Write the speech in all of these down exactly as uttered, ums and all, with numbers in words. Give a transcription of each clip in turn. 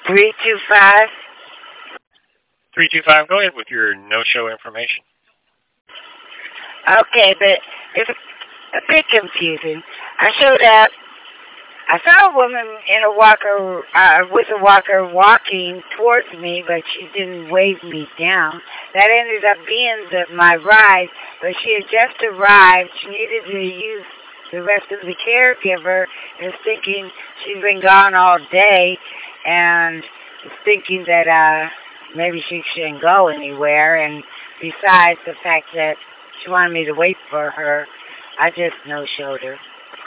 Three two five. three two five, go ahead with your no-show information. Okay, but it's a bit confusing. I showed up. I saw a woman in a walker, uh, with a walker walking towards me, but she didn't wave me down. That ended up being the, my ride, but she had just arrived. She needed to use the rest of the caregiver and was thinking she's been gone all day and was thinking that uh, maybe she shouldn't go anywhere. And besides the fact that she wanted me to wait for her, I just no-showed her.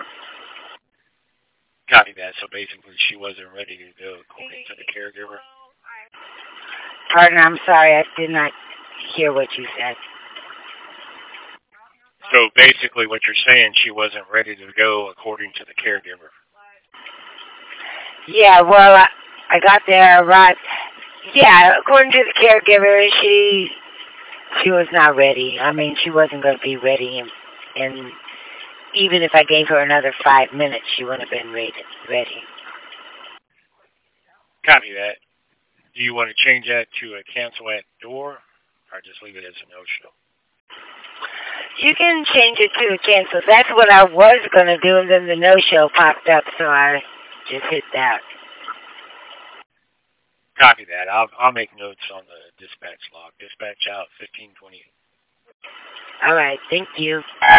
Copy that. So basically, she wasn't ready to go according to the caregiver. Pardon, I'm sorry, I did not hear what you said. So basically, what you're saying, she wasn't ready to go according to the caregiver. Yeah, well, I, I got there, arrived. Yeah, according to the caregiver, she she was not ready. I mean, she wasn't going to be ready, and, and even if I gave her another five minutes, she wouldn't have been ready. ready. Copy that. Do you want to change that to a cancel at door, or just leave it as a no-show? You can change it to a cancel. That's what I was going to do, and then the no-show popped up, so I just hit that. Copy that. I'll I'll make notes on the dispatch log. Dispatch out fifteen twenty-eight. All right. Thank you.